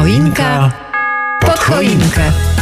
Choinka pod choinkę.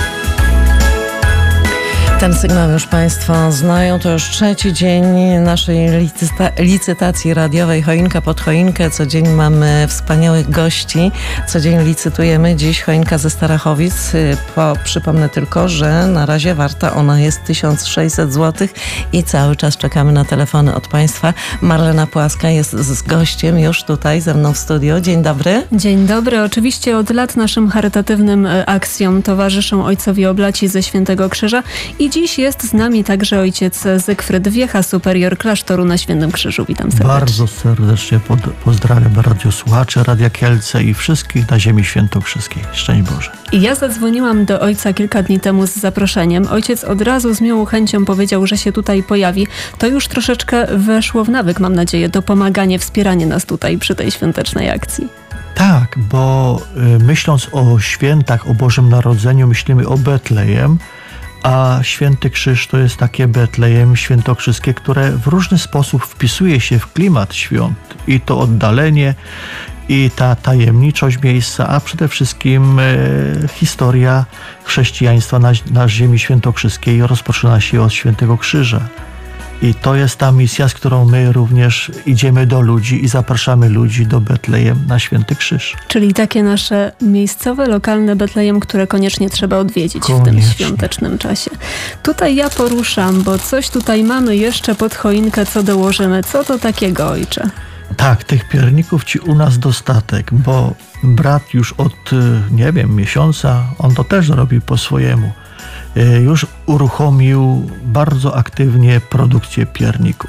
Ten sygnał już Państwo znają. To już trzeci dzień naszej licytacji radiowej Choinka pod choinkę. Co dzień mamy wspaniałych gości. Co dzień licytujemy. Dziś choinka ze Starachowic. Przypomnę tylko, że na razie warta ona jest 1600 zł i cały czas czekamy na telefony od Państwa. Marlena Płaska jest z gościem już tutaj ze mną w studio. Dzień dobry. Dzień dobry. Oczywiście od lat naszym charytatywnym akcjom towarzyszą ojcowie oblaci ze Świętego Krzyża i dziś jest z nami także ojciec Zygfryd Wiecha, superior klasztoru na Świętym Krzyżu. Witam serdecznie. Bardzo serdecznie pozdrawiam radiosłuchaczy Radia Kielce i wszystkich na ziemi świętokrzyskiej. Szczęść Boże. I ja zadzwoniłam do ojca kilka dni temu z zaproszeniem. Ojciec od razu z miłą chęcią powiedział, że się tutaj pojawi. To już troszeczkę weszło w nawyk, mam nadzieję, to pomaganie, wspieranie nas tutaj przy tej świątecznej akcji. Tak, bo myśląc o świętach, o Bożym Narodzeniu, myślimy o Betlejem, a Święty Krzyż to jest takie Betlejem świętokrzyskie, które w różny sposób wpisuje się w klimat świąt. I to oddalenie, i ta tajemniczość miejsca, a przede wszystkim historia chrześcijaństwa na ziemi świętokrzyskiej rozpoczyna się od Świętego Krzyża. I to jest ta misja, z którą my również idziemy do ludzi i zapraszamy ludzi do Betlejem na Święty Krzyż. Czyli takie nasze miejscowe, lokalne Betlejem, które koniecznie trzeba odwiedzić w tym świątecznym czasie. Tutaj ja poruszam, bo coś tutaj mamy jeszcze pod choinkę, co dołożymy. Co to takiego, ojcze? Tak, tych pierników ci u nas dostatek, bo brat już od, miesiąca, on to też robi po swojemu. Już uruchomił bardzo aktywnie produkcję pierników.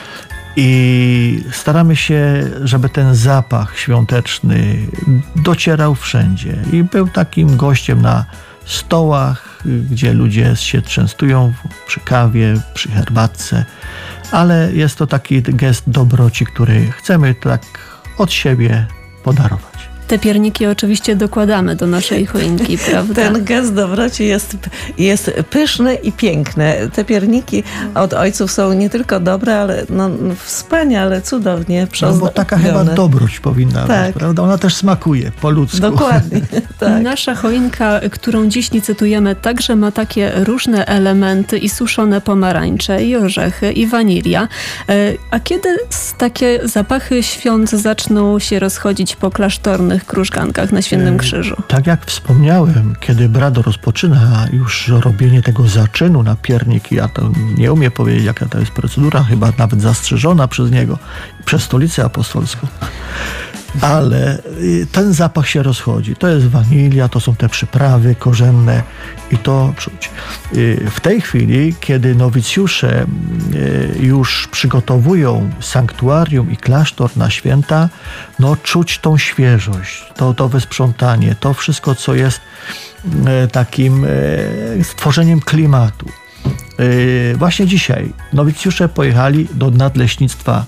I staramy się, żeby ten zapach świąteczny docierał wszędzie. I był takim gościem na stołach, gdzie ludzie się częstują przy kawie, przy herbatce. Ale jest to taki gest dobroci, który chcemy tak od siebie podarować. Te pierniki oczywiście dokładamy do naszej choinki, prawda? Ten gest dobroci jest pyszny i piękny. Te pierniki od ojców są nie tylko dobre, ale wspaniale, cudownie przyozdobione. No bo taka chyba dobroć powinna być, prawda? Ona też smakuje po ludzku. Dokładnie, tak. Nasza choinka, którą dziś licytujemy, także ma takie różne elementy i suszone pomarańcze, i orzechy, i wanilia. A kiedy takie zapachy świąt zaczną się rozchodzić po klasztornych krużgankach na Świętym Krzyżu? Tak jak wspomniałem, kiedy brat rozpoczyna już robienie tego zaczynu na pierniki, ja to nie umiem powiedzieć, jaka to jest procedura, chyba nawet zastrzeżona przez niego, przez Stolicę Apostolską. Ale ten zapach się rozchodzi. To jest wanilia, to są te przyprawy korzenne i to czuć. W tej chwili, kiedy nowicjusze już przygotowują sanktuarium i klasztor na święta, czuć tą świeżość, to wysprzątanie, to wszystko, co jest takim stworzeniem klimatu. Właśnie dzisiaj nowicjusze pojechali do nadleśnictwa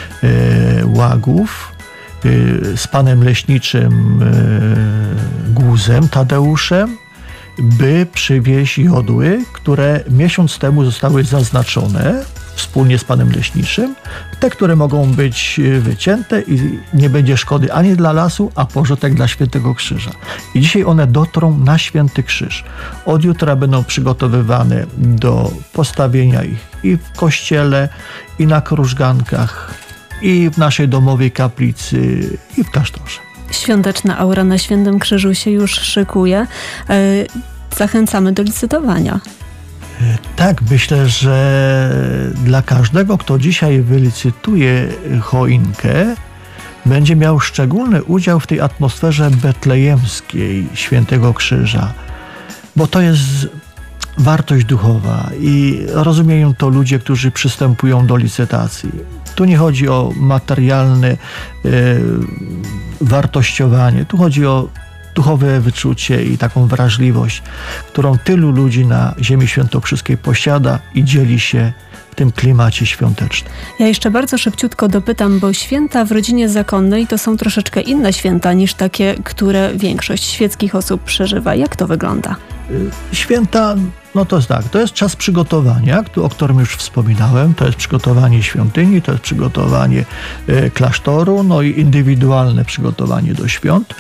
Łagów z panem leśniczym Guzem, Tadeuszem, by przywieźć jodły, które miesiąc temu zostały zaznaczone wspólnie z panem leśniczym. Te, które mogą być wycięte i nie będzie szkody ani dla lasu, a pożytek dla Świętego Krzyża. I dzisiaj one dotrą na Święty Krzyż. Od jutra będą przygotowywane do postawienia ich i w kościele, i na krużgankach, i w naszej domowej kaplicy, i w klasztorze. Świąteczna aura na Świętym Krzyżu się już szykuje. Zachęcamy do licytowania. Tak, myślę, że dla każdego, kto dzisiaj wylicytuje choinkę, będzie miał szczególny udział w tej atmosferze betlejemskiej Świętego Krzyża, bo to jest wartość duchowa i rozumieją to ludzie, którzy przystępują do licytacji. Tu nie chodzi o materialne wartościowanie, tu chodzi o duchowe wyczucie i taką wrażliwość, którą tylu ludzi na ziemi świętokrzyskiej posiada i dzieli się w tym klimacie świątecznym. Ja jeszcze bardzo szybciutko dopytam, bo święta w rodzinie zakonnej to są troszeczkę inne święta niż takie, które większość świeckich osób przeżywa. Jak to wygląda? Święta, to jest tak, to jest czas przygotowania, o którym już wspominałem, to jest przygotowanie świątyni, to jest przygotowanie klasztoru, i indywidualne przygotowanie do świąt.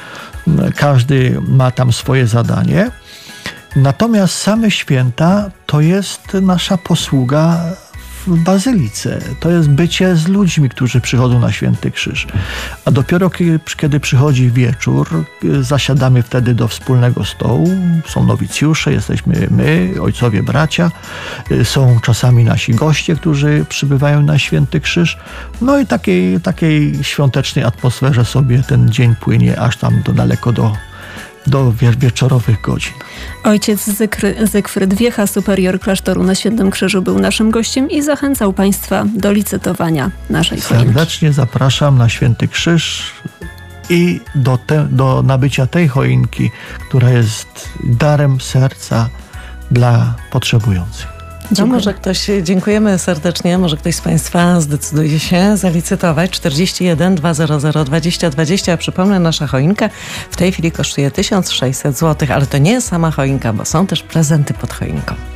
Każdy ma tam swoje zadanie. Natomiast same święta to jest nasza posługa w bazylice. To jest bycie z ludźmi, którzy przychodzą na Święty Krzyż. A dopiero kiedy przychodzi wieczór, zasiadamy wtedy do wspólnego stołu. Są nowicjusze, jesteśmy my, ojcowie, bracia. Są czasami nasi goście, którzy przybywają na Święty Krzyż. No i takiej świątecznej atmosferze sobie ten dzień płynie aż tam daleko do wieczorowych godzin. Ojciec Zygfryd Wiecha, superior klasztoru na Świętym Krzyżu, był naszym gościem i zachęcał Państwa do licytowania naszej choinki. Serdecznie zapraszam na Święty Krzyż i do nabycia tej choinki, która jest darem serca dla potrzebujących. No może dziękujemy serdecznie, może ktoś z Państwa zdecyduje się zalicytować 41 200 20 20. Przypomnę, nasza choinka w tej chwili kosztuje 1600 zł, ale to nie jest sama choinka, bo są też prezenty pod choinką.